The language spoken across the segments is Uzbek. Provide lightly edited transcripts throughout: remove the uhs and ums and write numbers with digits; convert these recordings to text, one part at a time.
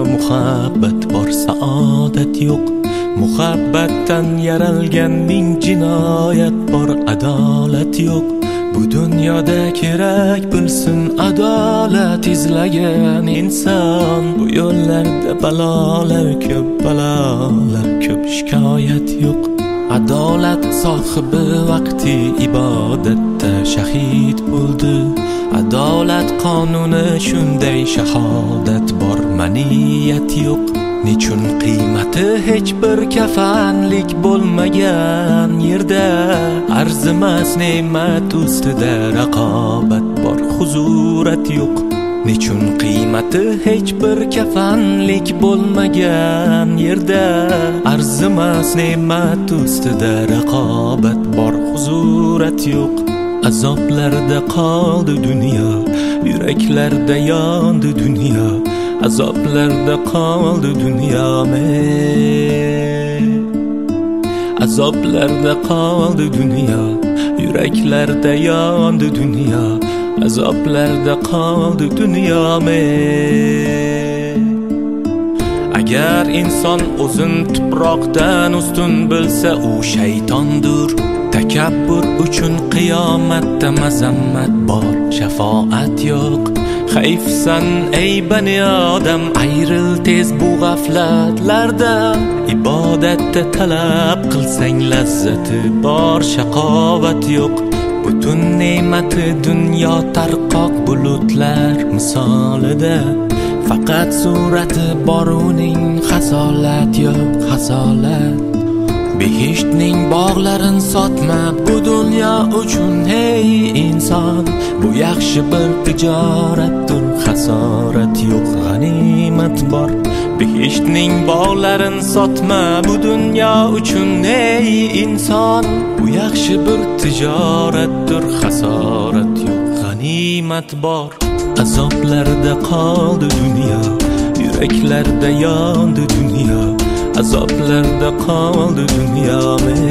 muhabbat bor, saodat yo'q. Muhabbatdan yaralganning jinoyat bor, adolat yo'q. Bu dunyoda kerak bilsin adolat izlagan inson. Bu yo'llarda balolar ko'p, shikoyat yo'q. Adolat sohibi vaqti ibodatda shahid bo'ldi. Adolat qonuni shunday, shahodat bor, maniyat yo'q. Nechun qiymati hech bir kafanlik bo'lmagan yerda arzimas ne'mat ustida raqobat bor, huzurat yo'q. Nechun qiymati hech bir kafanlik bo'lmagan yerda arzimas ne'mat ustida raqobat bor, huzurat yo'q. Azoblarda qoldi dunyo, yuraklarda yondi dunyo. Azoblarda qoldi dunyo men. Azoblarda qoldi dunyo, yuraklarda yondi dunyo. Azoblarda qoldi dunyo men. Agar inson o'zin tuproqdan ustun bilsa, u shaytondir. Takabbur uchun qiyomatda mazammat bor, shafoat yo'q. Hayfsan ey bani odam, ayril tez bu g'aflatlardan. Ibodatda talab qilsang lazzati bor, shaqovat yo'q. Butun ne'mati dunyo tarqoq bulutlar misolida. Faqat surati bor uning, hasolat yo'q, hasolat. Behishning bog'larin sotma bu dunyo uchun hey inson. Bu yaxshi bir tijoratdir, hasorat yo'q, g'animat bor. Behishning bog'larin sotma bu dunyo uchun hey inson. Bu yaxshi bir tijoratdir, hasorat yo'q, g'animat bor. Azoblarda qoldi dunyo, yuraklarda yondi dunyo. Azoblarda qoldi dunyo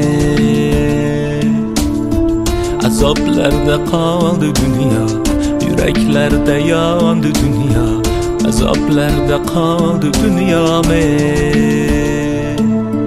men. Azoblarda qoldi dunyo, yuraklarda yondi dunyo. Azoblarda qoldi dunyo men.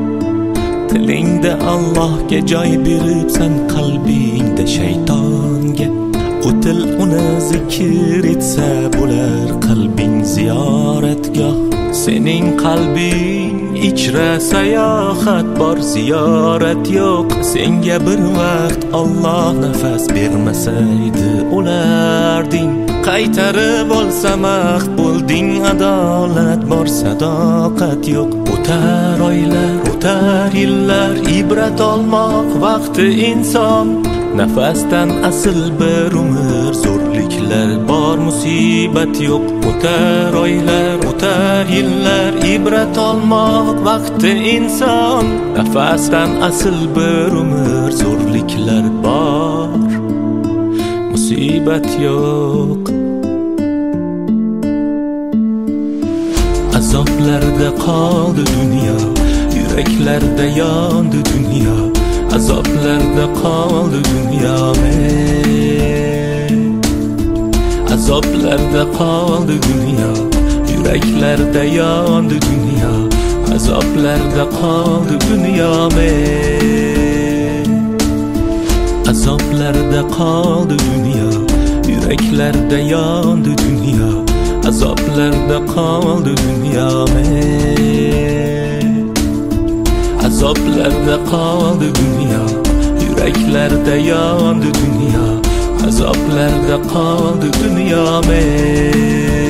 Tilingda Allohga joy beribsan, qalbingda shaytonga. O'til uni zikr etsa bo'lar qalbing ziyoratgoh. Sening qalbing ichra sayohat bor, ziyorat yo'q. Senga bir vaqt Alloh nafas bermasaydi o'larding. Qaytarib olsa maqbulding, adolat bor, sadoqat yo'q. O'tar oylar, o'tar yillar, ibrat olmoq vaqti inson. Nafasdan asl bir umr, zo'rliklar bor, musibat yo'q. O'tar oylar, o'tar yillar, ibrat olmoq vaqti inson. Nafasdan asl bir umr, zo'rliklar bor, musibat yo'q. Azoblarda qoldi dunyo, yuraklarda yondi dunyo. Azoblarda qoldi dunyo men. Azoblarda qoldi dunyo, yuraklarda yondi dunyo. Azoblarda qoldi dunyo men. Azoblarda qoldi dunyo, yuraklarda yondi dunyo. Azoblarda qoldi dunyo men. Azoblarda qoldi dunyo, yuraklarda yondi dunyo. Azoblarda qoldi dunyo men.